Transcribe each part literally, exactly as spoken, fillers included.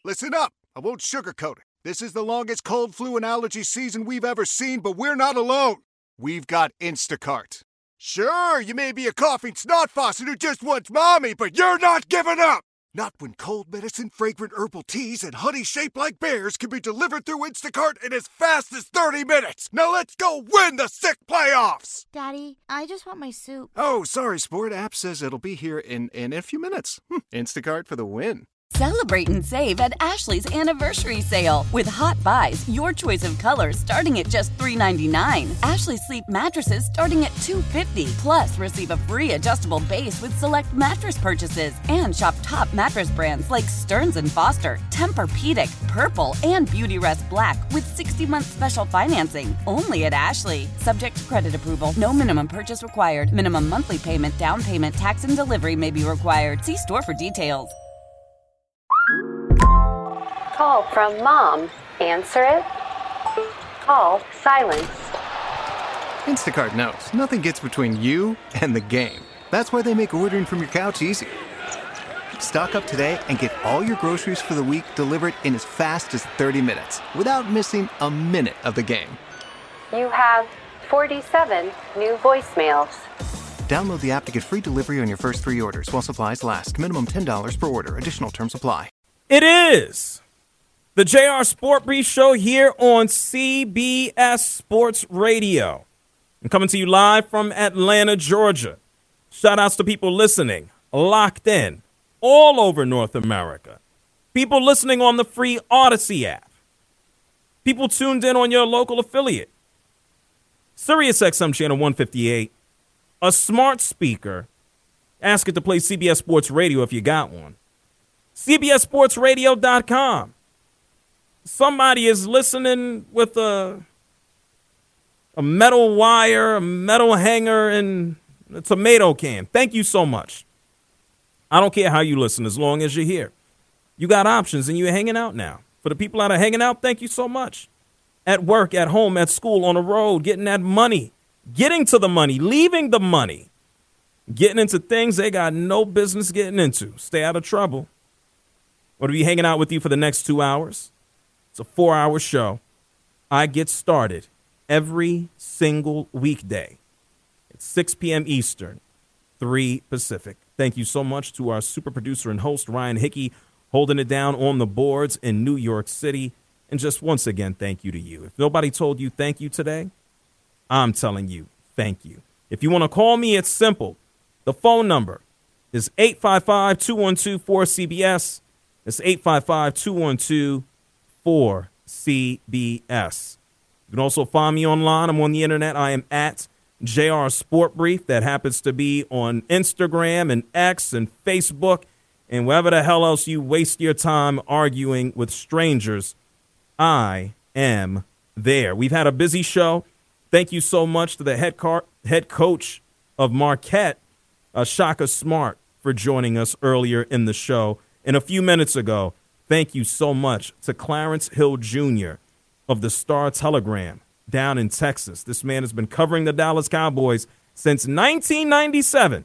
Listen up. I won't sugarcoat it. This is the longest cold, flu, and allergy season we've ever seen, but we're not alone. We've got Instacart. Sure, you may be a coughing snot faucet who just wants mommy, but you're not giving up. Not when cold medicine, fragrant herbal teas, and honey shaped like bears can be delivered through Instacart in as fast as thirty minutes. Now let's go win the sick playoffs. Daddy, I just want my soup. Oh, sorry, Sport. App says it'll be here in, in a few minutes. Hm, Instacart for the win. Celebrate and save at Ashley's Anniversary Sale. With Hot Buys, your choice of colors starting at just three ninety-nine. Ashley Sleep mattresses starting at two fifty. Plus, receive a free adjustable base with select mattress purchases. And shop top mattress brands like Stearns and Foster, Tempur-Pedic, Purple, and Beautyrest Black with sixty-month special financing. Only at Ashley. Subject to credit approval. No minimum purchase required. Minimum monthly payment, down payment, tax, and delivery may be required. See store for details. Call from mom. Answer it. Call silence. Instacart knows nothing gets between you and the game. That's why they make ordering from your couch easy. Stock up today and get all your groceries for the week delivered in as fast as thirty minutes without missing a minute of the game. You have forty-seven new voicemails. Download the app to get free delivery on your first three orders while supplies last. Minimum ten dollars per order. Additional terms apply. It is the J R Sport Brief Show here on C B S Sports Radio. I'm coming to you live from Atlanta, Georgia. Shout outs to people listening, locked in, all over North America. People listening on the free Odyssey app. People tuned in on your local affiliate. Sirius X M channel one fifty-eight. A smart speaker. Ask it to play C B S Sports Radio if you got one. C B S Sports Radio dot com. Somebody is listening with a a metal wire, a metal hanger, and a tomato can. Thank you so much. I don't care how you listen as long as you're here. You got options and you're hanging out now. For the people that are hanging out, thank you so much. At work, at home, at school, on the road, getting that money, getting to the money, leaving the money, getting into things they got no business getting into. Stay out of trouble. We'll be hanging out with you for the next two hours. It's a four-hour show. I get started every single weekday at six p.m. Eastern, three Pacific. Thank you so much to our super producer and host, Ryan Hickey, holding it down on the boards in New York City. And just once again, thank you to you. If nobody told you thank you today, I'm telling you thank you. If you want to call me, it's simple. The phone number is eight five five, two one two, four C B S. It's eight five five, two one two, four C B S. You can also find me online. I'm on the internet. I am at J R Sport Brief. That happens to be on Instagram and X and Facebook and wherever the hell else you waste your time arguing with strangers. I am there. We've had a busy show. Thank you so much to the head, car- head coach of Marquette, uh, Shaka Smart, for joining us earlier in the show. And a few minutes ago, thank you so much to Clarence Hill Junior of the Star Telegram down in Texas. This man has been covering the Dallas Cowboys since nineteen ninety-seven.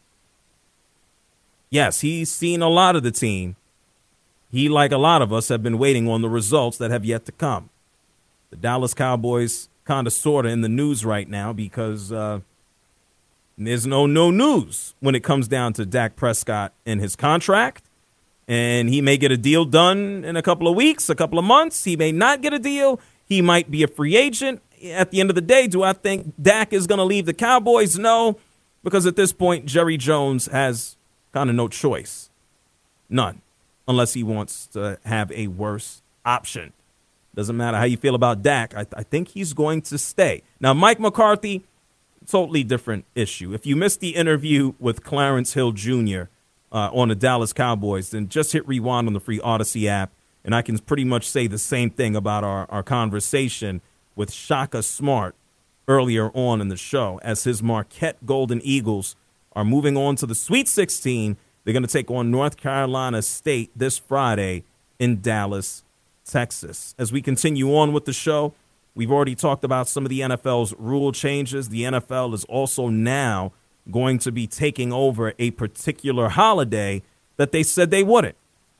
Yes, he's seen a lot of the team. He, like a lot of us, have been waiting on the results that have yet to come. The Dallas Cowboys kind of sort of in the news right now because uh, there's no no news when it comes down to Dak Prescott and his contract. And he may get a deal done in a couple of weeks, a couple of months. He may not get a deal. He might be a free agent. At the end of the day, do I think Dak is going to leave the Cowboys? No, because at this point, Jerry Jones has kind of no choice. None, unless he wants to have a worse option. Doesn't matter how you feel about Dak. I, I think he's going to stay. Now, Mike McCarthy, totally different issue. If you missed the interview with Clarence Hill Junior, Uh, on the Dallas Cowboys, then just hit rewind on the free Odyssey app, and I can pretty much say the same thing about our, our conversation with Shaka Smart earlier on in the show. As his Marquette Golden Eagles are moving on to the Sweet sixteen, they're going to take on North Carolina State this Friday in Dallas, Texas. As we continue on with the show, we've already talked about some of the N F L's rule changes. The N F L is also now going to be taking over a particular holiday that they said they wouldn't.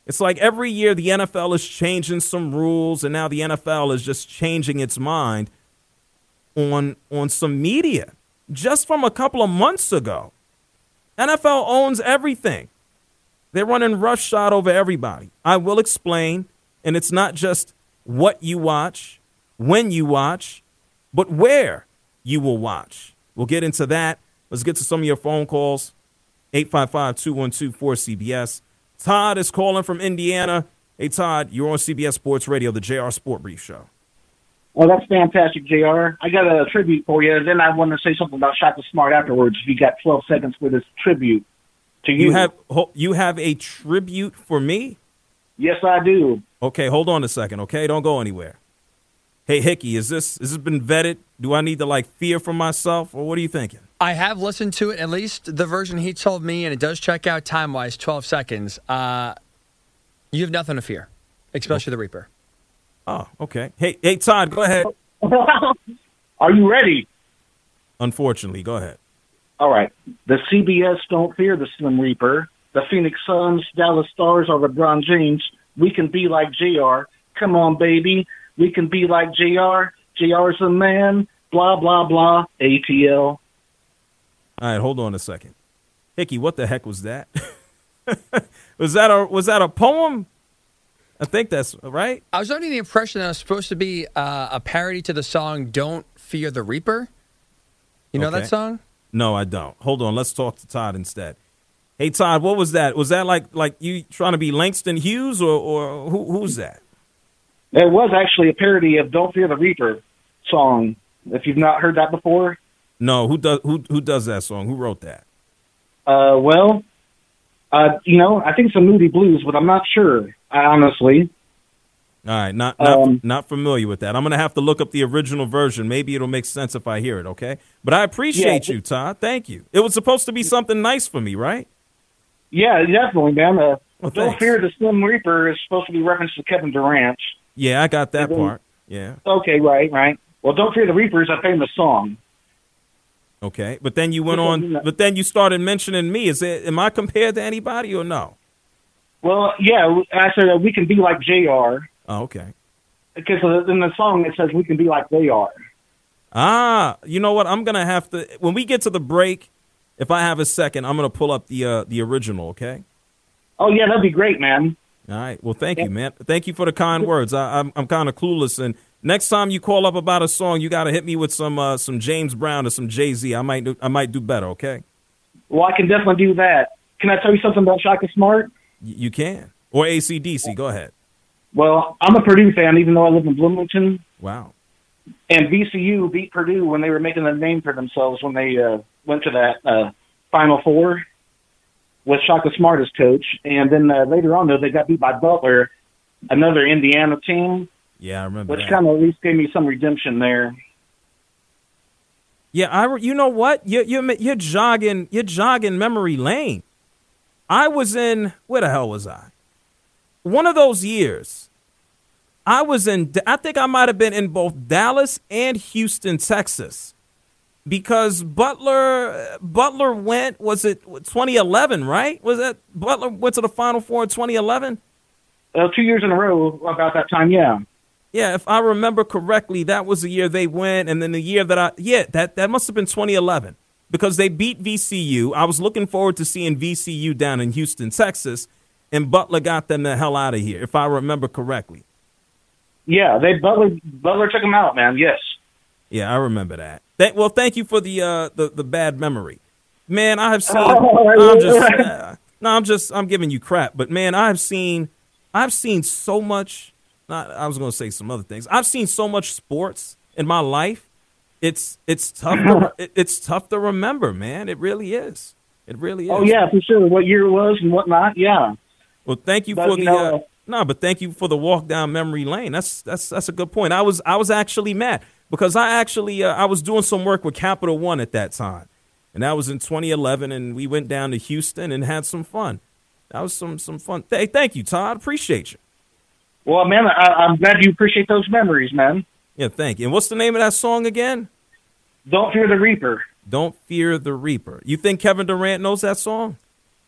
It's like every year the N F L is changing some rules, and now the N F L is just changing its mind on on some media. Just from a couple of months ago, N F L owns everything. They're running roughshod over everybody. I will explain, and it's not just what you watch, when you watch, but where you will watch. We'll get into that. Let's get to some of your phone calls. eight five five, two one two, four C B S. Todd is calling from Indiana. Hey, Todd, you're on C B S Sports Radio, the J R Sport Brief Show. Well, that's fantastic, J R. I got a tribute for you. Then I want to say something about Shaka Smart afterwards. If you got twelve seconds for this tribute to you. You have you have a tribute for me? Yes, I do. Okay, hold on a second, okay? Don't go anywhere. Hey, Hickey, is this, is this been vetted? Do I need to, like, fear for myself, or what are you thinking? I have listened to it, at least the version he told me, and it does check out time-wise, twelve seconds. Uh, you have nothing to fear, especially oh. the Reaper. Oh, okay. Hey, hey, Todd, go ahead. Are you ready? Unfortunately, go ahead. All right. The C B S don't fear the Slim Reaper. The Phoenix Suns, Dallas Stars, or LeBron James. We can be like J R. Come on, baby. We can be like J R. J R's a man. Blah, blah, blah. A T L. All right, hold on a second. Hickey, what the heck was that? was that a was that a poem? I think that's right. I was under the impression that it was supposed to be uh, a parody to the song "Don't Fear the Reaper." You know okay. that song? No, I don't. Hold on, let's talk to Todd instead. Hey, Todd, what was that? Was that like like you trying to be Langston Hughes, or or who, who's that? It was actually a parody of "Don't Fear the Reaper" song. If you've not heard that before. No, who does who who does that song? Who wrote that? Uh, well, uh, you know, I think it's a Moody Blues, but I'm not sure, honestly. All right, not not, um, not familiar with that. I'm going to have to look up the original version. Maybe it'll make sense if I hear it, okay? But I appreciate yeah, you, Todd. Thank you. It was supposed to be something nice for me, right? Yeah, definitely, man. Uh, well, Don't Fear the Slim Reaper is supposed to be reference to Kevin Durant. Yeah, I got that then, part. Yeah. Okay, right, right. Well, Don't Fear the Reaper is a famous song. Okay, but then you went on, but then you started mentioning me. Is it, am I compared to anybody or no? Well, yeah, I said uh, we can be like J R. Oh, okay. Because in the song it says we can be like J R. Ah, you know what? I'm gonna have to when we get to the break. If I have a second, I'm gonna pull up the uh, the original. Okay. Oh yeah, that'd be great, man. All right. Well, thank yeah. you, man. Thank you for the kind words. I, I'm I'm kind of clueless, and next time you call up about a song, you got to hit me with some uh, some James Brown or some Jay-Z. I might do, I might do better. Okay. Well, I can definitely do that. Can I tell you something about Shaka Smart? Y- you can. Or A C D C. Go ahead. Well, I'm a Purdue fan, even though I live in Bloomington. Wow. And V C U beat Purdue when they were making a name for themselves when they uh, went to that uh, Final Four with Shaka Smart as coach. And then uh, later on, though, they got beat by Butler, another Indiana team. Yeah, I remember Which that. kind of at least gave me some redemption there. Yeah, I. You know what? You're you're you're jogging. You're jogging memory lane. I was in where the hell was I? One of those years. I was in. I think I might have been in both Dallas and Houston, Texas, because Butler Butler went. Was it twenty eleven? Right? Was that Butler went to the Final Four in twenty eleven? Uh, two years in a row about that time. Yeah. Yeah, if I remember correctly, that was the year they went, and then the year that I, yeah, that, that must have been twenty eleven, because they beat V C U. I was looking forward to seeing V C U down in Houston, Texas, and Butler got them the hell out of here, if I remember correctly. Yeah, they Butler Butler took them out, man, yes. Yeah, I remember that. Th- well, thank you for the, uh, the the bad memory. Man, I have seen, oh, I'm just, uh, no, I'm just, I'm giving you crap, but man, I have seen, I've seen so much. Not, I was going to say some other things. I've seen so much sports in my life. It's it's tough. To, it, it's tough to remember, man. It really is. It really is. Oh yeah, for sure. What year it was and whatnot. Yeah. Well, thank you but, for you the. know, Uh, no, but thank you for the walk down memory lane. That's that's that's a good point. I was I was actually mad because I actually uh, I was doing some work with Capital One at that time, and that was in twenty eleven, and we went down to Houston and had some fun. That was some some fun. Hey, thank you, Todd. Appreciate you. Well, man, I, I'm glad you appreciate those memories, man. Yeah, thank you. And what's the name of that song again? Don't Fear the Reaper. Don't Fear the Reaper. You think Kevin Durant knows that song?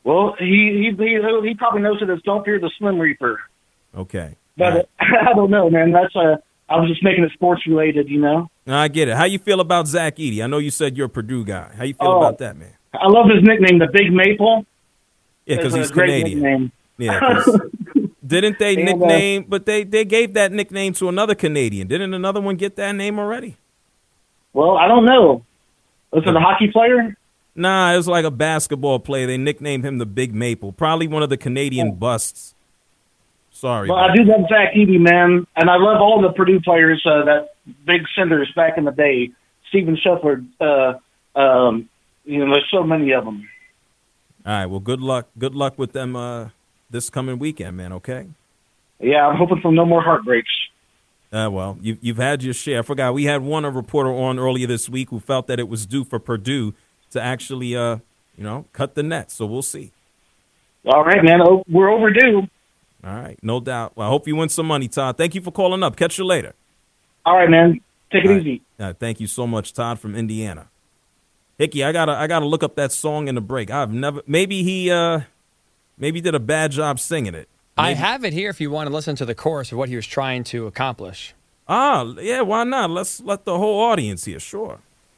Well, he he he, he probably knows it as "Don't Fear the Slim Reaper." Okay. But All right. uh, I don't know, man. That's uh, I was just making it sports related, you know. No, I get it. How you feel about Zach Edey? I know you said you're a Purdue guy. How you feel Oh. about that, man? I love his nickname, the Big Maple. Yeah, because It's he's a great Canadian. nickname. Yeah. 'cause didn't they And, uh, nickname? But they they gave that nickname to another Canadian. Didn't another one get that name already? Well, I don't know. Was it a hockey player? Nah, it was like a basketball player. They nicknamed him the Big Maple. Probably one of the Canadian busts. Sorry. Well, I man. do love Zach Edey, man, and I love all the Purdue players uh, that big centers back in the day. Steven Shufford, uh, um, you know, there's so many of them. All right. Well, good luck. Good luck with them uh, this coming weekend, man. Okay. Yeah, I'm hoping for no more heartbreaks. Uh, well, you, you've had your share. I forgot we had one a reporter on earlier this week who felt that it was due for Purdue to actually, uh, you know, cut the net. So we'll see. All right, man. Oh, we're overdue. All right, no doubt. Well, I hope you win some money, Todd. Thank you for calling up. Catch you later. All right, man. Take it All right. easy. Uh, thank you so much, Todd from Indiana. Hickey, I gotta, I gotta look up that song in the break. I've never, maybe he, uh, maybe did a bad job singing it. I Maybe- have it here if you want to listen to the chorus of what he was trying to accomplish. Ah, yeah, why not? Let's let the whole audience hear. Sure.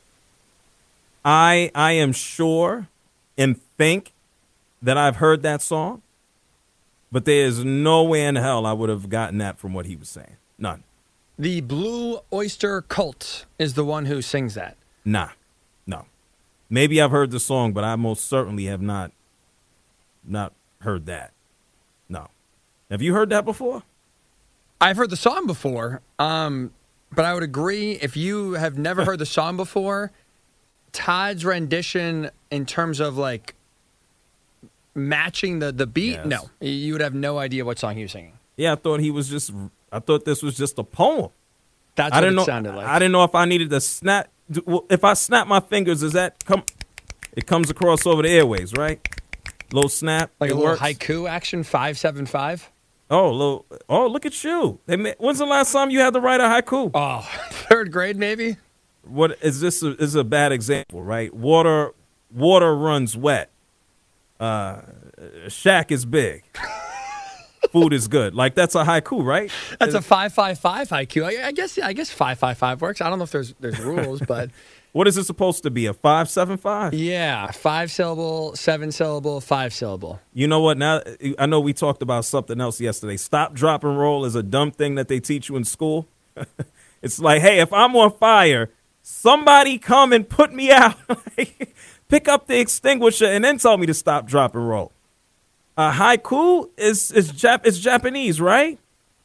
I, I am sure and think that I've heard that song, but there is no way in hell I would have gotten that from what he was saying. None. The Blue Oyster Cult is the one who sings that. Nah, no. Maybe I've heard the song, but I most certainly have not, not heard that. No. Have you heard that before? I've heard the song before, um, but I would agree if you have never heard the song before, Todd's rendition in terms of like matching the, the beat, Yes. no, you would have no idea what song he was singing. Yeah, I thought he was just. I thought this was just a poem. That's I what didn't it know. sounded like. I didn't know if I needed to snap. do- well, If I snap my fingers, does that come? It comes across over the airways, right? Little snap, like it a little works. haiku action, five seven five. Oh, little. Oh, look at you. They ma- When's the last time you had to write a haiku? Oh, third grade maybe. What is this? A, is a bad example, right? Water, water runs wet. Uh, shack is big. Food is good. Like that's a haiku, right? That's a five five five haiku. I, I guess I guess five five five works. I don't know if there's there's rules, but What is it supposed to be? A five seven five? yeah, five syllable, seven syllable, five syllable. You know what? Now I know we talked about something else yesterday. Stop, drop, and roll is a dumb thing that they teach you in school. It's like, hey, if I'm on fire, somebody come and put me out. Pick up the extinguisher and then tell me to stop, drop, and roll. Uh, haiku is is Jap- is Japanese, right?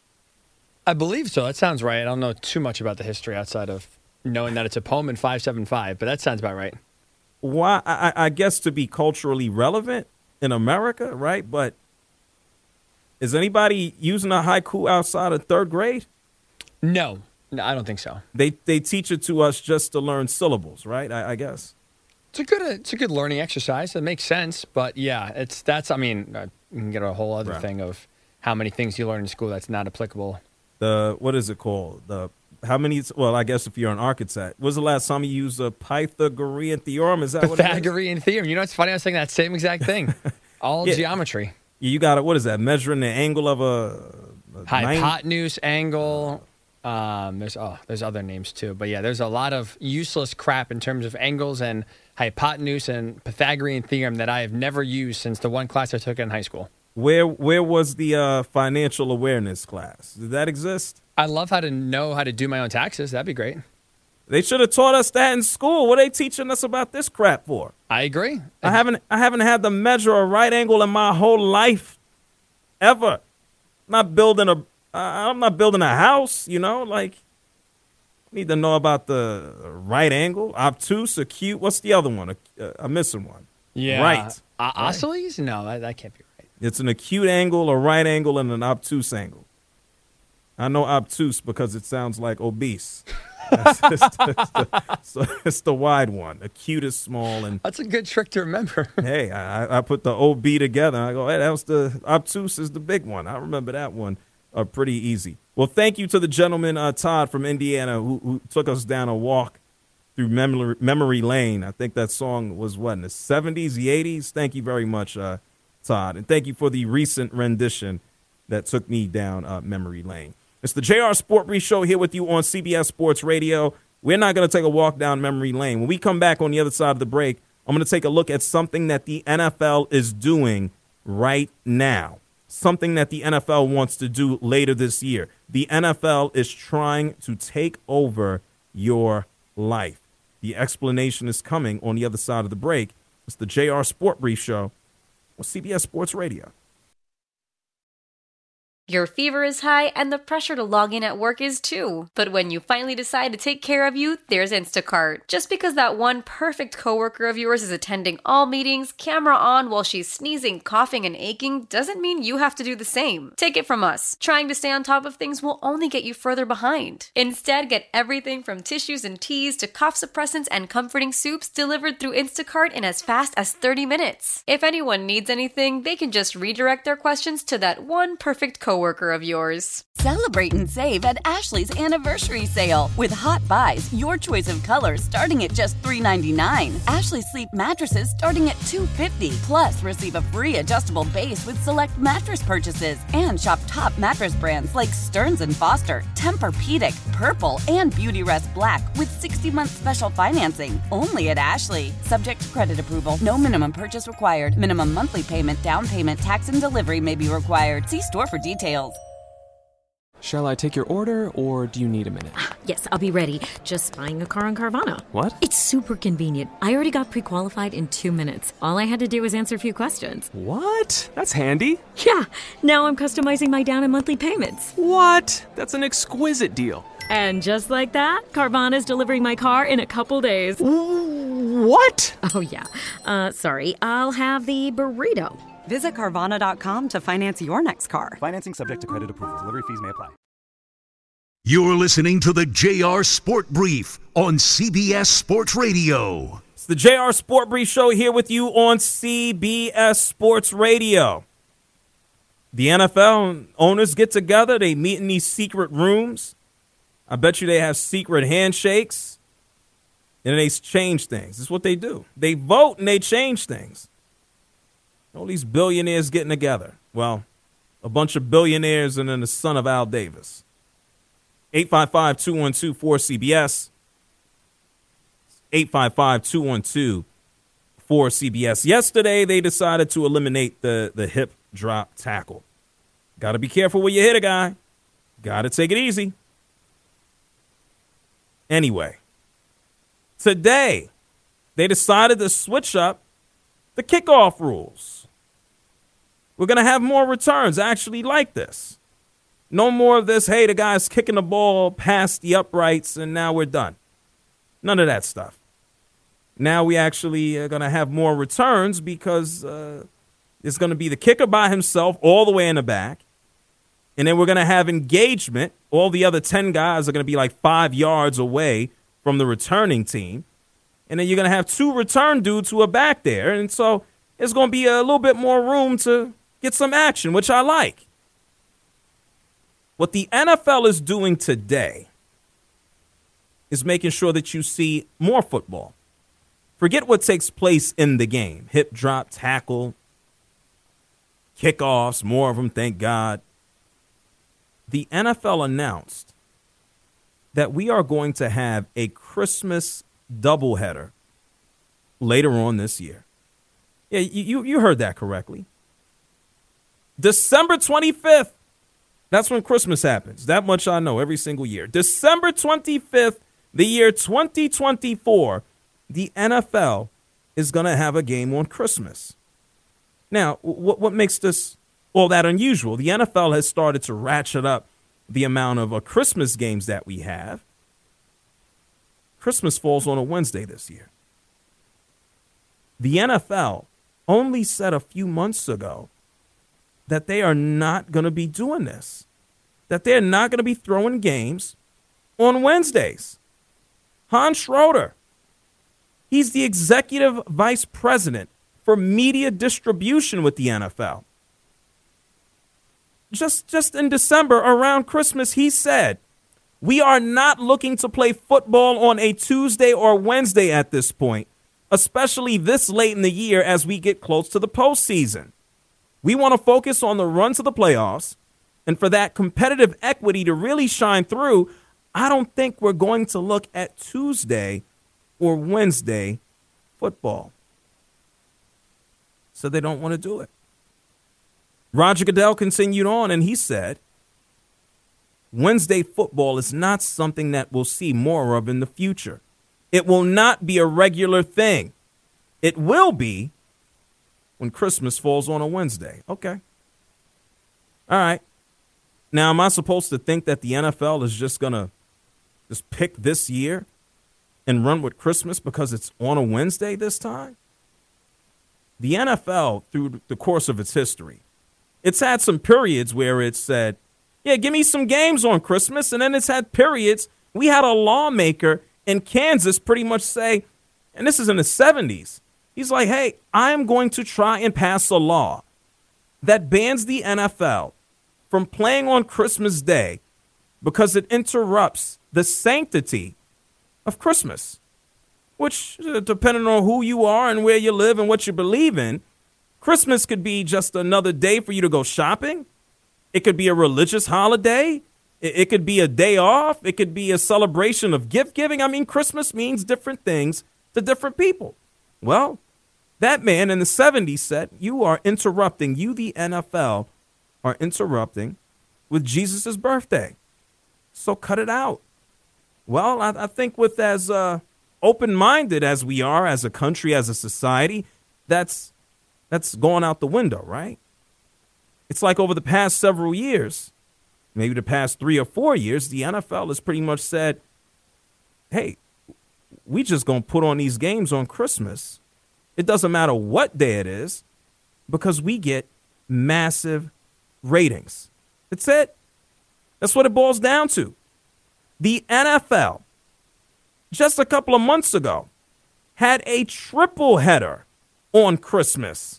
I believe so. That sounds right. I don't know too much about the history outside of knowing that it's a poem in five seven five, but that sounds about right. Why? I, I I guess to be culturally relevant in America, right? But is anybody using a haiku outside of third grade? No, no, I don't think so. They they teach it to us just to learn syllables, right? I, I guess. It's a good it's a good learning exercise. It makes sense, but yeah, it's that's I mean, uh, you can get a whole other Right. thing of how many things you learn in school that's not applicable. The what is it called? The how many? Well, I guess if you're an architect, when's the last time you used a Pythagorean theorem? Is that what it is? Pythagorean theorem. You know what's funny? I was saying that same exact thing. All Yeah. geometry. You got it. What is that? Measuring the angle of a, a nine- Hypotenuse, angle. Um, there's oh, there's other names too, but yeah, there's a lot of useless crap in terms of angles and hypotenuse and Pythagorean theorem that I have never used since the one class I took in high school. Where where was the uh, financial awareness class? Did that exist? I love how to know how to do my own taxes. That'd be great. They should have taught us that in school. What are they teaching us about this crap for? I agree. I haven't I haven't had to measure a right angle in my whole life, ever. I'm not building a I'm not building a house. You know, like need to know about the right angle, obtuse, acute. What's the other one? Uh, I'm missing one. Yeah. Right. Uh, Oscilles? No, that, that can't be right. It's an acute angle, a right angle, and an obtuse angle. I know obtuse because it sounds like obese. That's it's, the, it's, the, it's the wide one. Acute is small, and That's a good trick to remember. hey, I, I put the O B together. And I go, hey, that was the obtuse is the big one. I remember that one uh, pretty easy. Well, thank you to the gentleman, uh, Todd from Indiana, who, who took us down a walk through memory, memory lane. I think that song was, what, in the seventies, the eighties? Thank you very much, uh, Todd. And thank you for the recent rendition that took me down uh, memory lane. It's the J R Sport Brief Show here with you on C B S Sports Radio. We're not going to take a walk down memory lane. When we come back on the other side of the break, I'm going to take a look at something that the N F L is doing right now, something that the N F L wants to do later this year. The N F L is trying to take over your life. The explanation is coming on the other side of the break. It's the J R Sport Brief Show on C B S Sports Radio. Your fever is high and the pressure to log in at work is too. But when you finally decide to take care of you, there's Instacart. Just because that one perfect coworker of yours is attending all meetings, camera on while she's sneezing, coughing, and aching, doesn't mean you have to do the same. Take it from us. Trying to stay on top of things will only get you further behind. Instead, get everything from tissues and teas to cough suppressants and comforting soups delivered through Instacart in as fast as thirty minutes. If anyone needs anything, they can just redirect their questions to that one perfect coworker. Worker of yours. Celebrate and save at Ashley's Anniversary Sale. With Hot Buys, your choice of colors starting at just three ninety-nine. Ashley Sleep mattresses starting at two fifty. Plus, receive a free adjustable base with select mattress purchases. And shop top mattress brands like Stearns and Foster, Tempur-Pedic, Purple, and Beautyrest Black with sixty-month special financing. Only at Ashley. Subject to credit approval. No minimum purchase required. Minimum monthly payment, down payment, tax, and delivery may be required. See store for details. Shall I take your order, or do you need a minute? Yes, I'll be ready. Just buying a car on Carvana. What? It's super convenient. I already got pre-qualified in two minutes. All I had to do was answer a few questions. What? That's handy. Yeah, now I'm customizing my down and monthly payments. What? That's an exquisite deal. And just like that, Carvana's delivering my car in a couple days. What? Oh, yeah. Uh, sorry, I'll have the burrito. Visit Carvana dot com to finance your next car. Financing subject to credit approval. Delivery fees may apply. You're listening to the J R Sport Brief on C B S Sports Radio. It's the J R Sport Brief Show here with you on C B S Sports Radio. The N F L owners get together. They meet in these secret rooms. I bet you they have secret handshakes. And they change things. That's what they do. They vote and they change things. All these billionaires getting together. Well, a bunch of billionaires and then the son of Al Davis. eight five five, two one two, four C B S. eight five five, two one two, four C B S. Yesterday, they decided to eliminate the, the hip drop tackle. Got to be careful when you hit a guy. Got to take it easy. Anyway, today, they decided to switch up the kickoff rules. We're going to have more returns. I actually like this. No more of this, hey, the guy's kicking the ball past the uprights and now we're done. None of that stuff. Now we actually are going to have more returns because uh, it's going to be the kicker by himself all the way in the back. And then we're going to have engagement. All the other ten guys are going to be like five yards away from the returning team. And then you're going to have two return dudes who are back there. And so it's going to be a little bit more room to get some action, which I like. What the N F L is doing today is making sure that you see more football. Forget what takes place in the game. Hip drop, tackle, kickoffs, more of them, thank God. The N F L announced that we are going to have a Christmas doubleheader later on this year. Yeah, you, you heard that correctly. December twenty-fifth. That's when Christmas happens. That much I know every single year. December twenty-fifth, the year twenty twenty-four, the N F L is going to have a game on Christmas. Now, what, what makes this all that unusual? The N F L has started to ratchet up the amount of uh, Christmas games that we have. Christmas falls on a Wednesday this year. The N F L only said a few months ago that they are not going to be doing this, that they're not going to be throwing games on Wednesdays. Hans Schroeder, he's the executive vice president for media distribution with the N F L. Just, just in December, around Christmas, he said, we are not looking to play football on a Tuesday or Wednesday at this point, especially this late in the year as we get close to the postseason. We want to focus on the run to the playoffs, and for that competitive equity to really shine through, I don't think we're going to look at Tuesday or Wednesday football. So they don't want to do it. Roger Goodell continued on, and he said, Wednesday football is not something that we'll see more of in the future. It will not be a regular thing. It will be when Christmas falls on a Wednesday. Okay. All right. Now, am I supposed to think that the N F L is just going to just pick this year and run with Christmas because it's on a Wednesday this time? The N F L, through the course of its history, it's had some periods where it said, yeah, give me some games on Christmas. And then it's had periods. We had a lawmaker in Kansas pretty much say, and this is in the seventies, he's like, hey, I'm going to try and pass a law that bans the N F L from playing on Christmas Day because it interrupts the sanctity of Christmas, which, depending on who you are and where you live and what you believe in, Christmas could be just another day for you to go shopping. It could be a religious holiday. It could be a day off. It could be a celebration of gift giving. I mean, Christmas means different things to different people. Well, that man in the seventies said, you are interrupting, you, the N F L, are interrupting with Jesus' birthday. So cut it out. Well, I, I think with as uh, open-minded as we are as a country, as a society, that's that's going out the window, right? It's like over the past several years, maybe the past three or four years, the N F L has pretty much said, hey, we just going to put on these games on Christmas. It doesn't matter what day it is because we get massive ratings. That's it. That's what it boils down to. The N F L, just a couple of months ago, had a triple header on Christmas.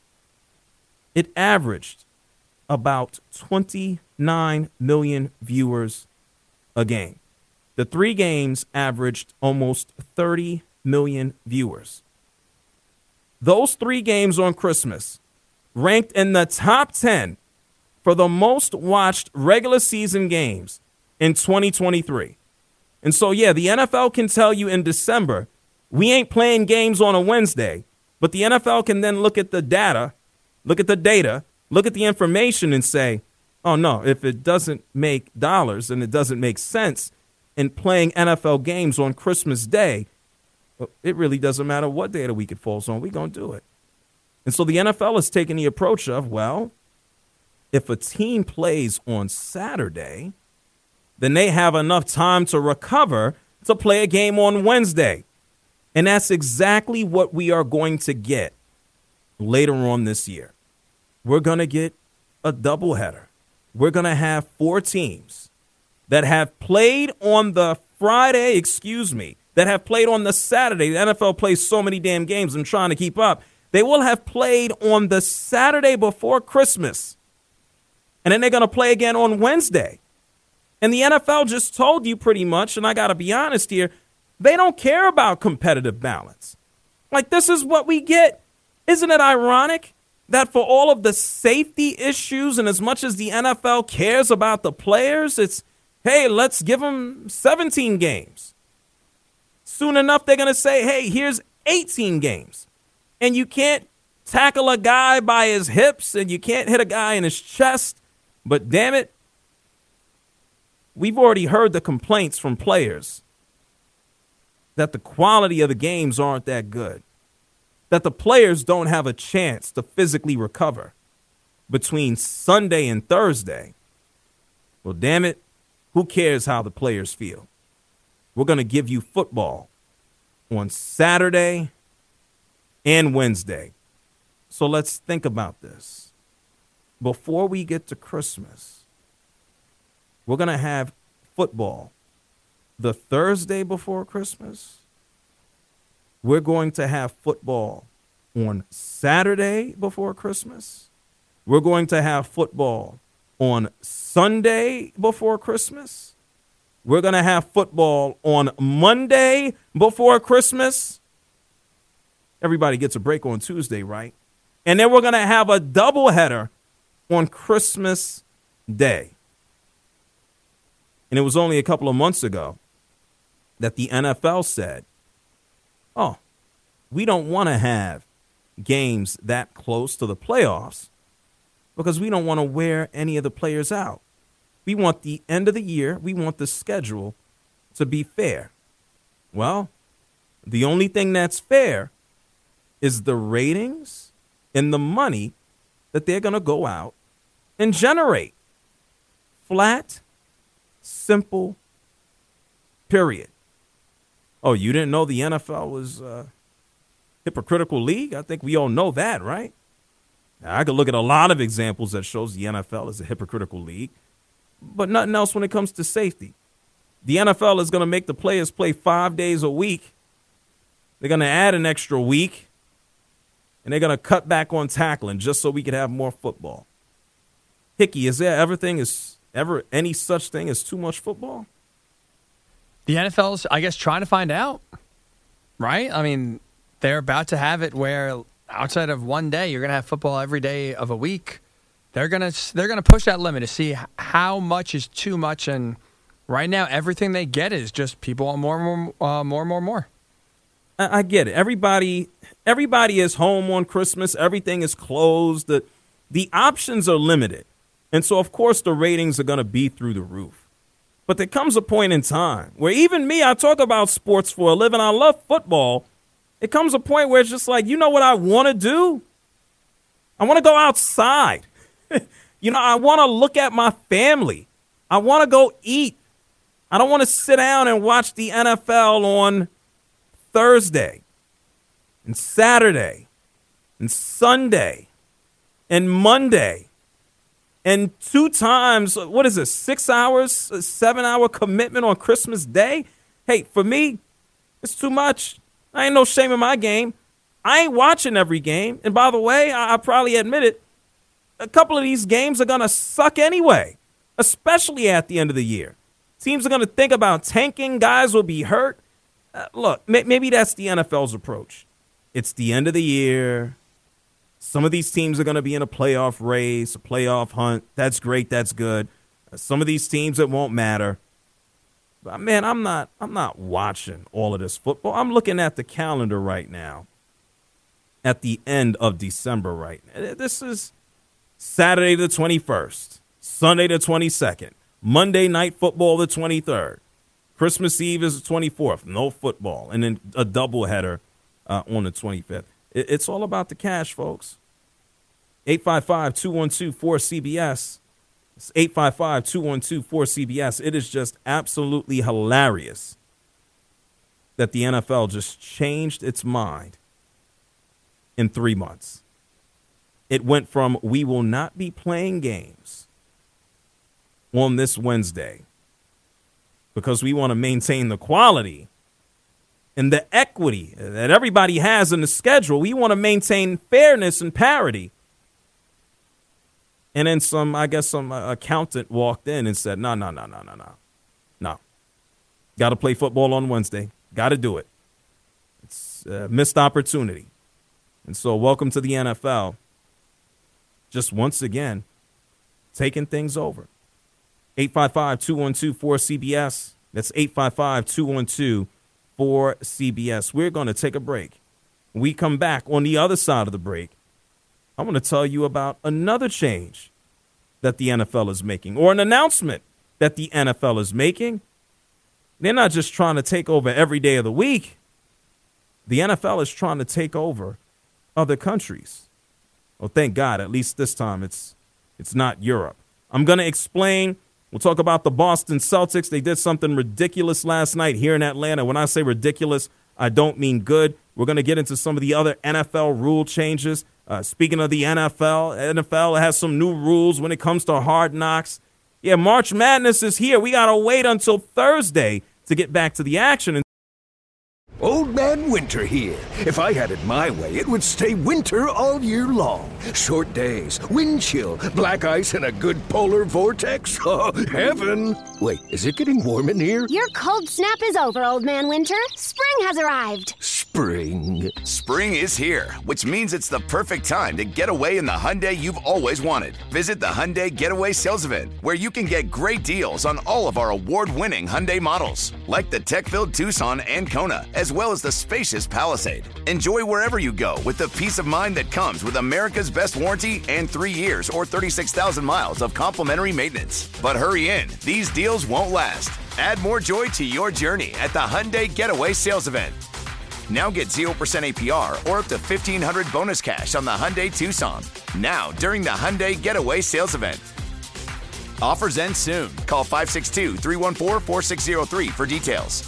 It averaged about twenty-nine million viewers a game. The three games averaged almost thirty million viewers. Those three games on Christmas ranked in the top ten for the most watched regular season games in twenty twenty-three. And so, yeah, the N F L can tell you in December, we ain't playing games on a Wednesday, but the N F L can then look at the data, look at the data, look at the information and say, oh, no, if it doesn't make dollars and it doesn't make sense in playing N F L games on Christmas Day, well, it really doesn't matter what day of the week it falls on. We're going to do it. And so the N F L is taking the approach of, well, if a team plays on Saturday, then they have enough time to recover to play a game on Wednesday. And that's exactly what we are going to get later on this year. We're going to get a doubleheader. We're going to have four teams that have played on the Friday, excuse me, that have played on the Saturday. The N F L plays so many damn games, I'm trying to keep up. They will have played on the Saturday before Christmas. And then they're going to play again on Wednesday. And the N F L just told you pretty much, and I got to be honest here, they don't care about competitive balance. Like, this is what we get. Isn't it ironic that for all of the safety issues and as much as the N F L cares about the players, it's, hey, let's give them seventeen games. Soon enough, they're going to say, hey, here's eighteen games. And you can't tackle a guy by his hips and you can't hit a guy in his chest. But damn it, we've already heard the complaints from players that the quality of the games aren't that good, that the players don't have a chance to physically recover between Sunday and Thursday. Well, damn it, who cares how the players feel? We're going to give you football on Saturday and Wednesday. So let's think about this. Before we get to Christmas, we're going to have football the Thursday before Christmas. We're going to have football on Saturday before Christmas. We're going to have football on Sunday before Christmas. We're going to have football on Monday before Christmas. Everybody gets a break on Tuesday, right? And then we're going to have a doubleheader on Christmas Day. And it was only a couple of months ago that the N F L said, oh, we don't want to have games that close to the playoffs because we don't want to wear any of the players out. We want the end of the year, we want the schedule to be fair. Well, the only thing that's fair is the ratings and the money that they're going to go out and generate. Flat, simple, period. Oh, you didn't know the N F L was a hypocritical league? I think we all know that, right? Now, I could look at a lot of examples that shows the N F L is a hypocritical league, but nothing else when it comes to safety. The N F L is going to make the players play five days a week. They're going to add an extra week, and they're going to cut back on tackling just so we could have more football. Hickey, is there everything is ever any such thing as too much football? The N F L's, I guess, trying to find out, right? I mean, they're about to have it where outside of one day, you're going to have football every day of a week. They're going to they're going to push that limit to see how much is too much, and right now, everything they get is just people want more and more, uh, more and more and more. I, I get it. Everybody, everybody is home on Christmas. Everything is closed. The, the options are limited. And so, of course, the ratings are going to be through the roof. But there comes a point in time where even me, I talk about sports for a living. I love football. It comes a point where it's just like, you know what I want to do? I want to go outside. You know, I want to look at my family. I want to go eat. I don't want to sit down and watch the N F L on Thursday and Saturday and Sunday and Monday and two times, what is this, six hours, a seven-hour commitment on Christmas Day? Hey, for me, it's too much. I ain't no shame in my game. I ain't watching every game. And by the way, I, I probably admit it, a couple of these games are going to suck anyway, especially at the end of the year. Teams are going to think about tanking. Guys will be hurt. Uh, look, may- maybe that's the N F L's approach. It's the end of the year. Some of these teams are going to be in a playoff race, a playoff hunt. That's great. That's good. Uh, some of these teams, it won't matter. But, man, I'm not, I'm not watching all of this football. I'm looking at the calendar right now at the end of December right now. This is Saturday the twenty-first, Sunday the twenty-second. Monday Night Football the twenty-third. Christmas Eve is the twenty-fourth. No football. And then a doubleheader uh, on the twenty-fifth. It, it's all about the cash, folks. eight five five, two one two, four C B S. It's eight five five, two one two, four C B S. It is just absolutely hilarious that the N F L just changed its mind in three months. It went from we will not be playing games on this Wednesday because we want to maintain the quality and the equity that everybody has in the schedule. We want to maintain fairness and parity. And then some, I guess some uh, accountant walked in and said, no, no, no, no, no, no, no. Got to play football on Wednesday. Got to do it. It's a missed opportunity. And so welcome to the N F L. Just once again, taking things over. eight five five, two one two, four C B S. That's eight five five, two one two, four C B S. We're going to take a break. When we come back on the other side of the break, I'm going to tell you about another change that the N F L is making, or an announcement that the N F L is making. They're not just trying to take over every day of the week. The N F L is trying to take over other countries. Well, thank God, at least this time it's it's not Europe. I'm going to explain. We'll talk about the Boston Celtics. They did something ridiculous last night here in Atlanta. When I say ridiculous, I don't mean good. We're going to get into some of the other N F L rule changes. Uh, speaking of the N F L, N F L has some new rules when it comes to Hard Knocks. Yeah, March Madness is here. We got to wait until Thursday to get back to the action. Old Man Winter here. If I had it my way, it would stay winter all year long. Short days, wind chill, black ice, and a good polar vortex. Oh, heaven. Wait, is it getting warm in here? Your cold snap is over, Old Man Winter. Spring has arrived. Spring? spring. Spring is here, which means it's the perfect time to get away in the Hyundai you've always wanted. Visit the Hyundai Getaway Sales Event, where you can get great deals on all of our award-winning Hyundai models, like the tech-filled Tucson and Kona, as well as the spacious Palisade. Enjoy wherever you go with the peace of mind that comes with America's best warranty and three years or thirty-six thousand miles of complimentary maintenance. But hurry in, these deals won't last. Add more joy to your journey at the Hyundai Getaway Sales Event. Now get zero percent A P R or up to fifteen hundred dollars bonus cash on the Hyundai Tucson. Now, during the Hyundai Getaway Sales Event. Offers end soon. Call five six two, three one four, four six zero three for details.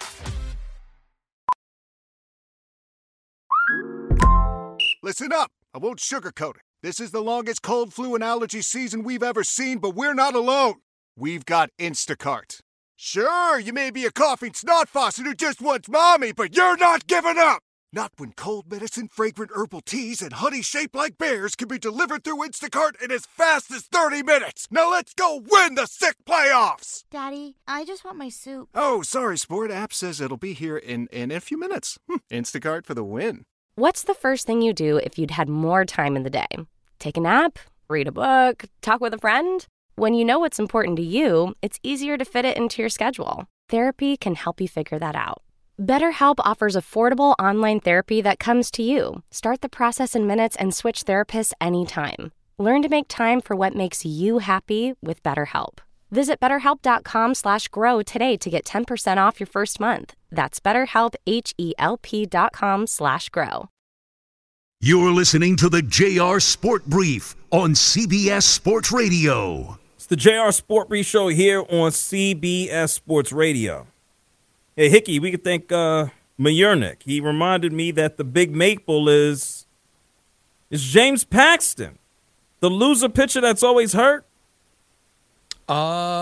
Listen up. I won't sugarcoat it. This is the longest cold, flu, and allergy season we've ever seen, but we're not alone. We've got Instacart. Sure, you may be a coughing snot faucet who just wants mommy, but you're not giving up! Not when cold medicine, fragrant herbal teas, and honey shaped like bears can be delivered through Instacart in as fast as thirty minutes! Now let's go win the sick playoffs! Daddy, I just want my soup. Oh, sorry, Sport. App says it'll be here in, in a few minutes. Hm, Instacart for the win. What's the first thing you do if you'd had more time in the day? Take a nap? Read a book? Talk with a friend? When you know what's important to you, it's easier to fit it into your schedule. Therapy can help you figure that out. BetterHelp offers affordable online therapy that comes to you. Start the process in minutes and switch therapists anytime. Learn to make time for what makes you happy with BetterHelp. Visit betterhelp.com slash grow today to get ten percent off your first month. That's betterhelp, H-E-L-P dot com slash grow. You're listening to the J R Sport Brief on C B S Sports Radio. It's the J R Sport Brief Show here on C B S Sports Radio. Hey, Hickey, we could thank uh, Mayernick. He reminded me that the big maple is, is James Paxton, the loser pitcher that's always hurt. Oh,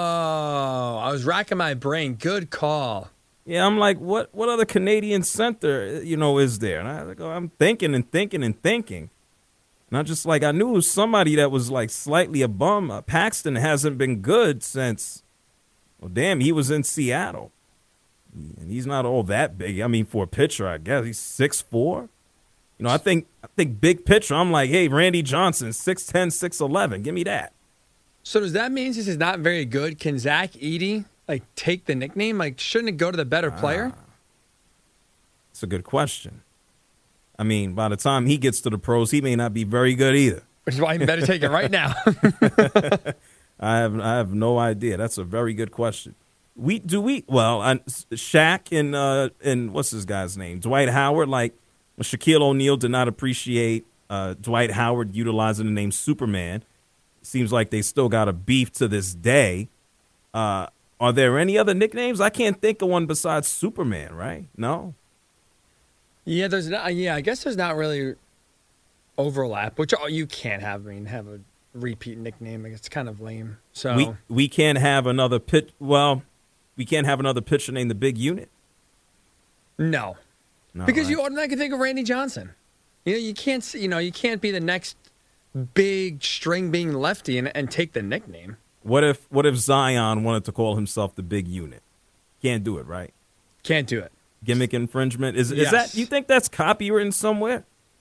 I was racking my brain. Good call. Yeah, I'm like, what what other Canadian center, you know, is there? And I like, oh, I'm thinking and thinking and thinking. And I'm just like, I knew it was somebody that was like slightly a bum. Uh, Paxton hasn't been good since, well, damn, he was in Seattle. And he's not all that big. I mean, for a pitcher, I guess he's six foot four. You know, I think I think big pitcher, I'm like, hey, Randy Johnson, six ten, six eleven. Give me that. So does that mean this is not very good? Can Zach Edey, like, take the nickname? Like, shouldn't it go to the better player? Ah, it's a good question. I mean, by the time he gets to the pros, he may not be very good either. Which is why you better take it right now. I have I have no idea. That's a very good question. We do we well, uh, Shaq and uh, and what's this guy's name? Dwight Howard. Like Shaquille O'Neal did not appreciate uh, Dwight Howard utilizing the name Superman. Seems like they still got a beef to this day. Uh, are there any other nicknames? I can't think of one besides Superman. Right? No. Yeah, there's not. Yeah, I guess there's not really overlap, which oh, you can't have. I mean, have a repeat nickname. Like, it's kind of lame. So we we can't have another pit. Well, we can't have another pitcher named the Big Unit. No, no because right. you automatically think of Randy Johnson. You know, you can't. You know, you can't be the next big string being lefty and, and take the nickname. What if What if Zion wanted to call himself the Big Unit? Can't do it, right? Can't do it. Gimmick infringement. Is yes. is that you think that's copywritten somewhere?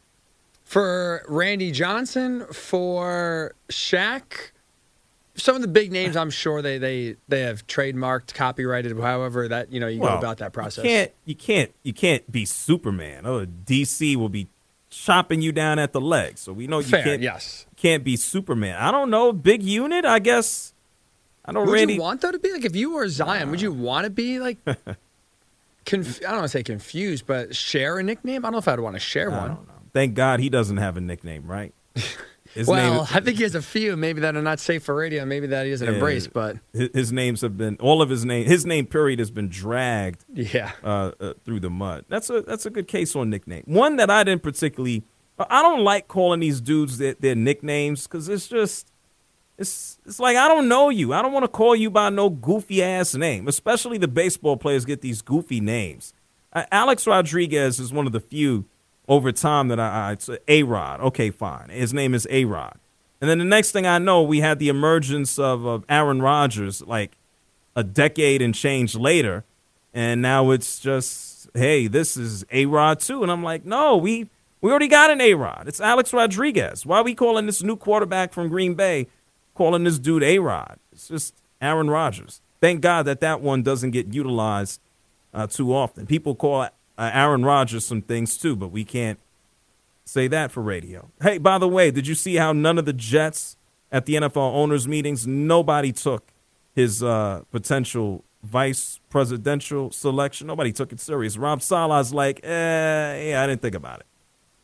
For Randy Johnson, for Shaq, some of the big names, I'm sure they they, they have trademarked, copyrighted, however that you know you well, go about that process. You can't you can't you can't be Superman. Oh, D C will be chopping you down at the legs. So we know you Fair, can't yes. can't be Superman. I don't know, Big Unit, I guess. I don't Would Randy you want though to be like if you were Zion, uh, would you want to be like Conf- I don't want to say confused, but share a nickname? I don't know if I'd want to share I one. don't know. Thank God he doesn't have a nickname, right? His well, name, I think he has a few, maybe that are not safe for radio, maybe that he doesn't yeah, embrace, but his, his names have been all of his name. His name period has been dragged, yeah, uh, uh, through the mud. That's a that's a good case on nickname. One that I didn't particularly. I don't like calling these dudes their, their nicknames because it's just. It's it's like, I don't know you. I don't want to call you by no goofy-ass name, especially the baseball players get these goofy names. Uh, Alex Rodriguez is one of the few over time that I, I it's A-Rod. Okay, fine. His name is A-Rod. And then the next thing I know, we had the emergence of, of Aaron Rodgers like a decade and change later, and now it's just hey, this is A-Rod too. And I'm like, no, we we already got an A-Rod. It's Alex Rodriguez. Why are we calling this new quarterback from Green Bay, calling this dude A-Rod? It's just Aaron Rodgers. Thank God that that one doesn't get utilized uh, too often. People call uh, Aaron Rodgers some things too, but we can't say that for radio. Hey, by the way, did you see how none of the Jets at the N F L owners meetings, nobody took his uh, potential vice presidential selection? Nobody took it serious. Rob Saleh's like, eh, yeah, I didn't think about it.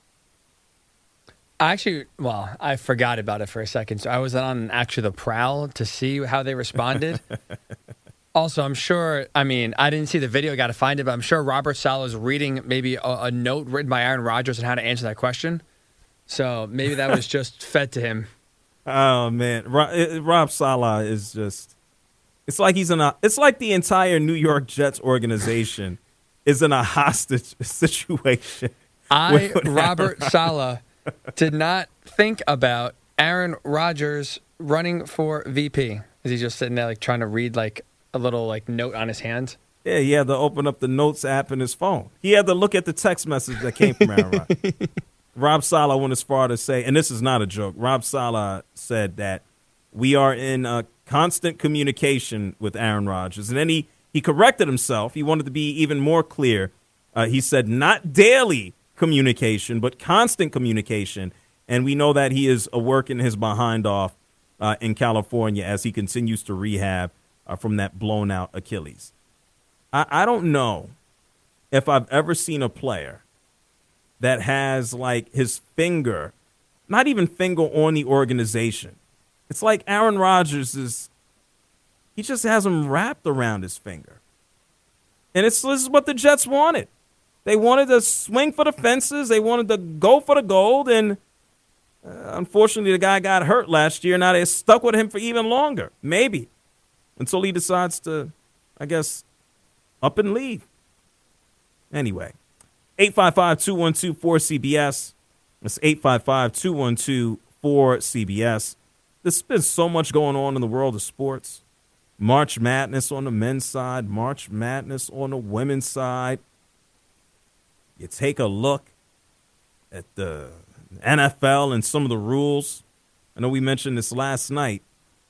I actually, well, I forgot about it for a second. So I was on actually the prowl to see how they responded. Also, I'm sure, I mean, I didn't see the video, got to find it, but I'm sure Robert Saleh is reading maybe a, a note written by Aaron Rodgers on how to answer that question. So maybe that was just fed to him. Oh, man. Rob, Rob Saleh is just, it's like he's in a, it's like the entire New York Jets organization is in a hostage situation. I, Robert Saleh, did not think about Aaron Rodgers running for V P. Is he just sitting there like trying to read like a little like note on his hand? Yeah, he had to open up the notes app in his phone. He had to look at the text message that came from Aaron Rodgers. Rob Saleh went as far to say, and this is not a joke, Rob Saleh said that we are in a constant communication with Aaron Rodgers. And then he, he corrected himself. He wanted to be even more clear. Uh, he said not daily communication, but constant communication. And we know that he is uh, working his behind off uh, in California as he continues to rehab uh, from that blown out Achilles. I, I don't know if I've ever seen a player that has like his finger, not even finger on the organization. It's like Aaron Rodgers is, he just has him wrapped around his finger. And it's this is what the Jets wanted. They wanted to swing for the fences. They wanted to go for the gold. And uh, unfortunately, the guy got hurt last year. Now they're stuck with him for even longer, maybe, until he decides to, I guess, up and leave. Anyway, eight five five, two one two, four C B S. That's eight five five, two one two, four C B S. There's been so much going on in the world of sports. March Madness on the men's side, March Madness on the women's side. You take a look at the N F L and some of the rules. I know we mentioned this last night.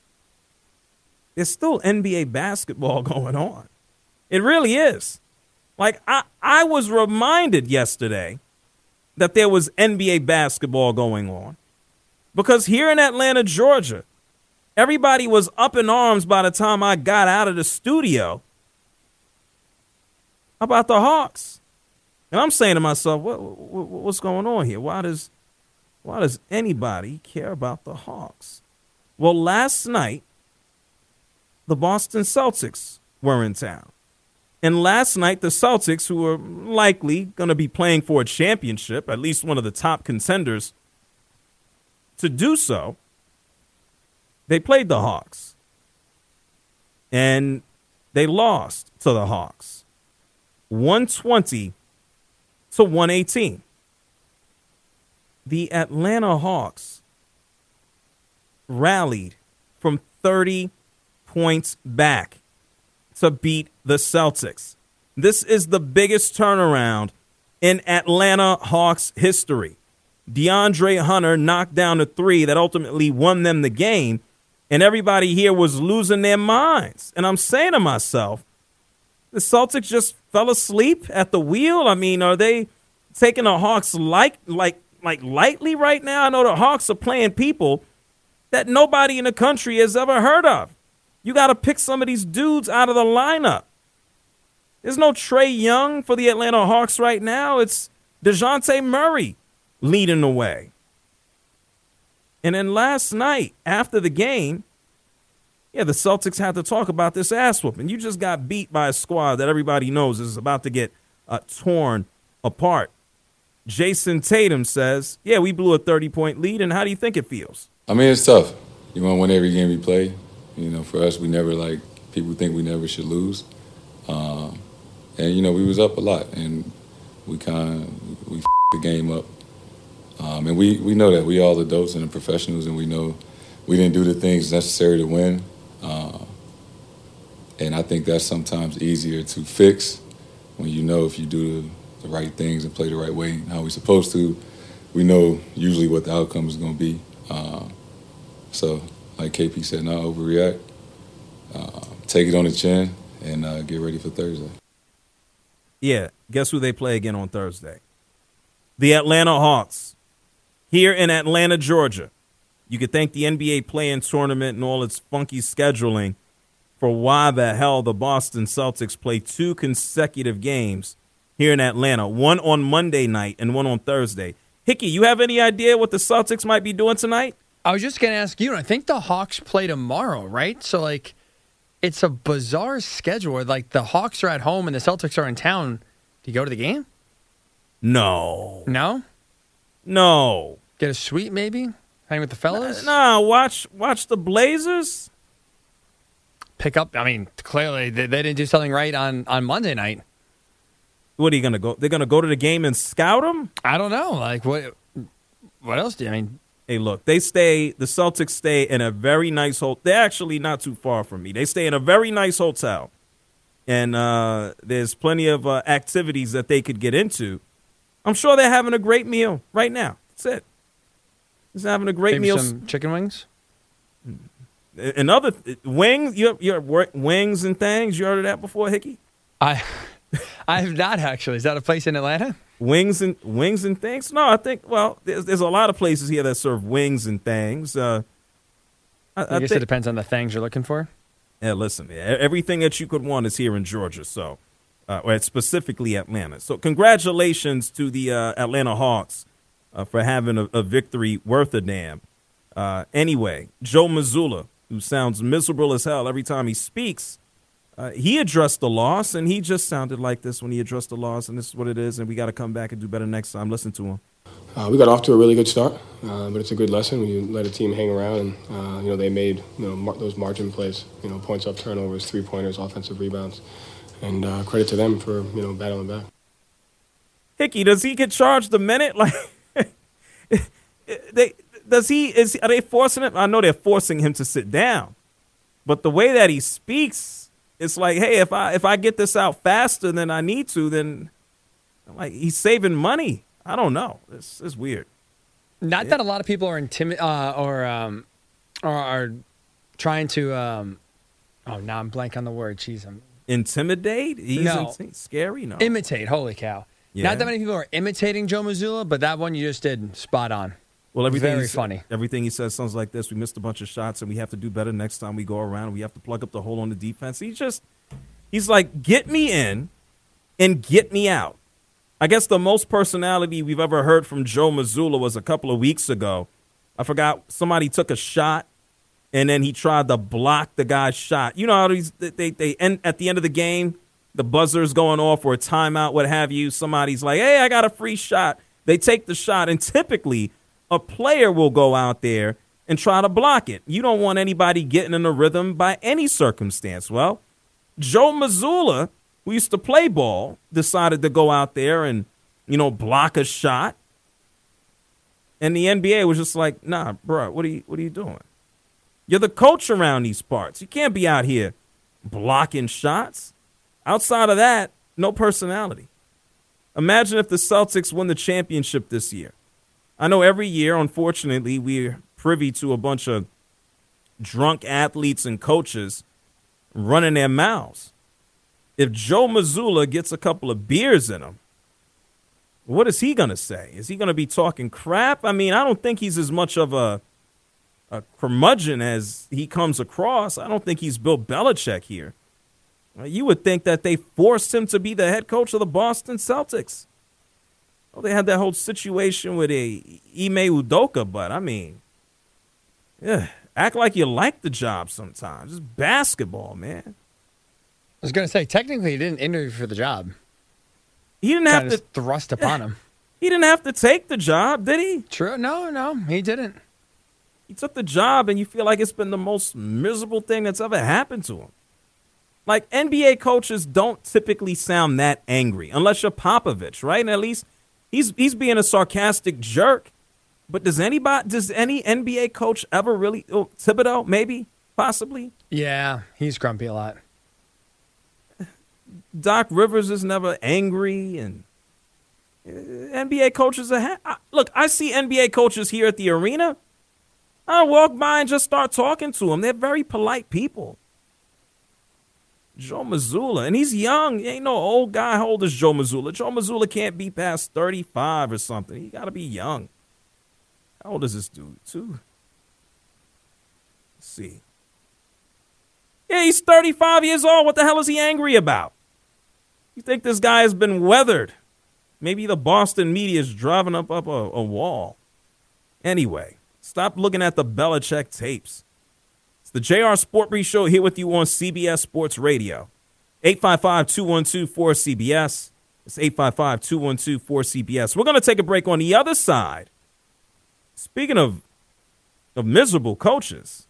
There's still N B A basketball going on. It really is. Like, I, I was reminded yesterday that there was N B A basketball going on because here in Atlanta, Georgia, everybody was up in arms by the time I got out of the studio about the Hawks. And I'm saying to myself, what, what, what's going on here? Why does, why does anybody care about the Hawks? Well, last night, the Boston Celtics were in town. And last night, the Celtics, who are likely going to be playing for a championship, at least one of the top contenders to do so, they played the Hawks. And they lost to the Hawks. one twenty to one eighteen. The Atlanta Hawks rallied from thirty points back to beat the Celtics. This is the biggest turnaround in Atlanta Hawks history. DeAndre Hunter knocked down a three that ultimately won them the game, and everybody here was losing their minds. And I'm saying to myself, the Celtics just fell asleep at the wheel? I mean, are they taking the Hawks like like like lightly right now? I know the Hawks are playing people that nobody in the country has ever heard of. You got to pick some of these dudes out of the lineup. There's no Trae Young for the Atlanta Hawks right now. It's DeJounte Murray leading the way. And then last night, after the game, yeah, the Celtics had to talk about this ass whooping. You just got beat by a squad that everybody knows is about to get uh, torn apart. Jason Tatum says, yeah, we blew a thirty-point lead, and how do you think it feels? I mean, it's tough. You want to win every game we play. You know, for us, we never, like, people think we never should lose. Um, and, you know, we was up a lot, and we kind of, we f***ed the game up. Um, and we, we know that. We all adults and the professionals, and we know we didn't do the things necessary to win. Uh, and I think that's sometimes easier to fix when you know if you do the, the right things and play the right way, how we're supposed to, we know usually what the outcome is going to be. Uh, so, like K P said, not overreact. Uh, take it on the chin and uh, get ready for Thursday. Yeah, guess who they play again on Thursday? The Atlanta Hawks here in Atlanta, Georgia. You could thank the N B A play-in tournament and all its funky scheduling for why the hell the Boston Celtics play two consecutive games here in Atlanta, one on Monday night and one on Thursday. Hickey, you have any idea what the Celtics might be doing tonight? I was just going to ask you, and I think the Hawks play tomorrow, right? So, like, it's a bizarre schedule where, like, the Hawks are at home and the Celtics are in town. Do you go to the game? No. No? No. Get a suite, maybe? Hang with the fellas? Nah, watch watch the Blazers. Pick up, I mean, clearly they, they didn't do something right on, on Monday night. What are you going to go? They're going to go to the game and scout them? I don't know. Like, what What else do you, I mean? Hey, look, they stay, the Celtics stay in a very nice hotel. They're actually not too far from me. They stay in a very nice hotel. And uh, there's plenty of uh, activities that they could get into. I'm sure they're having a great meal right now. That's it. Just having a great Maybe meal. some chicken wings? And other wings, you you wings and things. You heard of that before, Hickey? I I have not actually. Is that a place in Atlanta? Wings and wings and things? No, I think. Well, there's, there's a lot of places here that serve wings and things. Uh, I, I, I guess think, it depends on the things you're looking for. Yeah, listen, everything that you could want is here in Georgia. So, uh, or specifically Atlanta. So, congratulations to the uh, Atlanta Hawks uh, for having a, a victory worth a damn. Uh, anyway, Joe Mazzulla, who sounds miserable as hell every time he speaks, uh, he addressed the loss, and he just sounded like this when he addressed the loss, and this is what it is, and we got to come back and do better next time. Listen to him. Uh, we got off to a really good start, uh, but it's a good lesson when you let a team hang around, and uh, you know they made you know mar- those margin plays, you know points off turnovers, three pointers, offensive rebounds, and uh, credit to them for you know battling back. Hickey, does he get charged a minute? Like they. Does he is are they forcing him? I know they're forcing him to sit down, but the way that he speaks, it's like, hey, if I if I get this out faster than I need to, then like he's saving money. I don't know. It's it's weird. Not yeah. that a lot of people are intimi- uh, or um, or are trying to. Um, oh, now I'm blank on the word. Jeez, I'm intimidate. He's no, in- scary. No, imitate. Holy cow! Yeah. Not that many people are imitating Joe Mazzulla, but that one you just did spot on. Well, everything very funny. Everything he says sounds like this. We missed a bunch of shots, and we have to do better next time we go around. We have to plug up the hole on the defense. He just, he's like, get me in and get me out. I guess the most personality we've ever heard from Joe Mazzulla was a couple of weeks ago. I forgot, somebody took a shot, and then he tried to block the guy's shot. You know how these, they, they end at the end of the game, the buzzer's going off or a timeout, what have you. Somebody's like, hey, I got a free shot. They take the shot, and typically a player will go out there and try to block it. You don't want anybody getting in a rhythm by any circumstance. Well, Joe Mazzulla, who used to play ball, decided to go out there and, you know, block a shot. And the N B A was just like, nah, bro, what are you, what are you doing? You're the coach around these parts. You can't be out here blocking shots. Outside of that, no personality. Imagine if the Celtics win the championship this year. I know every year, unfortunately, we're privy to a bunch of drunk athletes and coaches running their mouths. If Joe Mazzulla gets a couple of beers in him, what is he going to say? Is he going to be talking crap? I mean, I don't think he's as much of a, a curmudgeon as he comes across. I don't think he's Bill Belichick here. You would think that they forced him to be the head coach of the Boston Celtics. Well, they had that whole situation with a Ime Udoka, but I mean, yeah, act like you like the job sometimes. It's basketball, man. I was going to say, technically, he didn't interview for the job. He didn't have to thrust upon him. He didn't have to take the job, did he? True. No, no, he didn't. He took the job, and you feel like it's been the most miserable thing that's ever happened to him. Like, N B A coaches don't typically sound that angry, unless you're Popovich, right? And at least He's he's being a sarcastic jerk, but does anybody does any N B A coach ever really? Oh, Thibodeau, maybe, possibly. Yeah, he's grumpy a lot. Doc Rivers is never angry, and N B A coaches are ha- I, look. I see N B A coaches here at the arena. I walk by and just start talking to them. They're very polite people. Joe Mazzulla, and he's young. He ain't no old guy. How old is Joe Mazzulla? Joe Mazzulla can't be past thirty-five or something. He got to be young. How old is this dude, too? Let's see. Yeah, he's thirty-five years old. What the hell is he angry about? You think this guy has been weathered? Maybe the Boston media is driving up, up a, a wall. Anyway, stop looking at the Belichick tapes. The J R Sport Brief Show here with you on C B S Sports Radio. eight five five, two one two, four C B S. It's eight five five, two one two, four C B S. We're going to take a break. On the other side. Speaking of, of miserable coaches,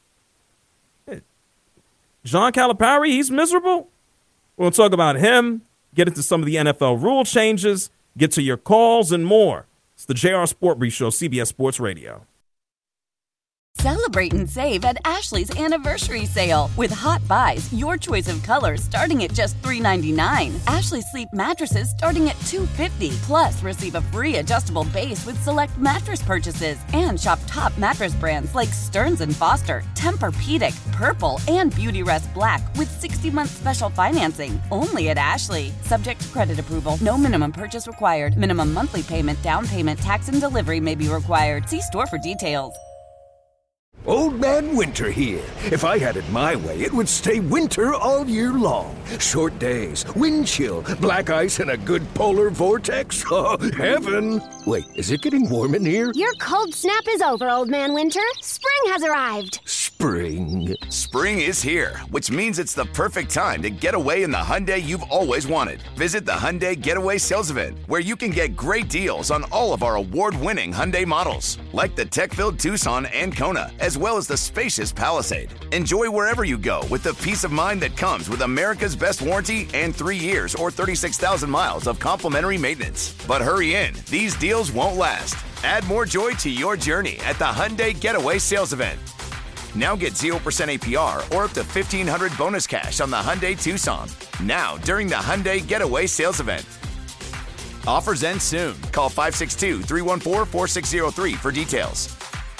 John Calipari, he's miserable. We'll talk about him, get into some of the N F L rule changes, get to your calls and more. It's the J R Sport Brief Show, C B S Sports Radio. Celebrate and save at Ashley's Anniversary Sale. With Hot Buys, your choice of colors starting at just three ninety-nine. Ashley Sleep mattresses starting at two fifty. Plus, receive a free adjustable base with select mattress purchases. And shop top mattress brands like Stearns and Foster, Tempur-Pedic, Purple, and Beautyrest Black with sixty-month special financing. Only at Ashley. Subject to credit approval. No minimum purchase required. Minimum monthly payment, down payment, tax, and delivery may be required. See store for details. Old Man Winter here. If I had it my way, it would stay winter all year long. Short days, wind chill, black ice, and a good polar vortex. Oh, heaven. Wait, is it getting warm in here? Your cold snap is over, Old Man Winter. Spring has arrived. Spring. Spring is here, which means it's the perfect time to get away in the Hyundai you've always wanted. Visit the Hyundai Getaway Sales Event, where you can get great deals on all of our award-winning Hyundai models, like the tech-filled Tucson and Kona, as well as the spacious Palisade. Enjoy wherever you go with the peace of mind that comes with America's best warranty and three years or thirty-six thousand miles of complimentary maintenance. But hurry in, these deals won't last. Add more joy to your journey at the Hyundai Getaway Sales Event. Now get zero percent A P R or up to fifteen hundred dollars bonus cash on the Hyundai Tucson. Now, during the Hyundai Getaway Sales Event. Offers end soon. Call five six two, three one four, four six zero three for details.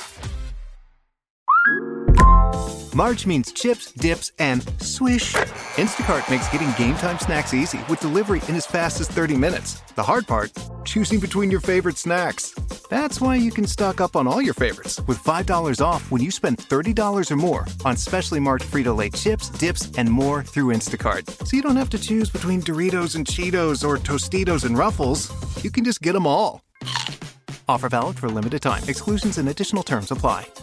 March means chips, dips, and swish. Instacart makes getting game time snacks easy with delivery in as fast as thirty minutes. The hard part? Choosing between your favorite snacks. That's why you can stock up on all your favorites with five dollars off when you spend thirty dollars or more on specially marked Frito-Lay chips, dips, and more through Instacart. So you don't have to choose between Doritos and Cheetos or Tostitos and Ruffles. You can just get them all. Offer valid for a limited time. Exclusions and additional terms apply.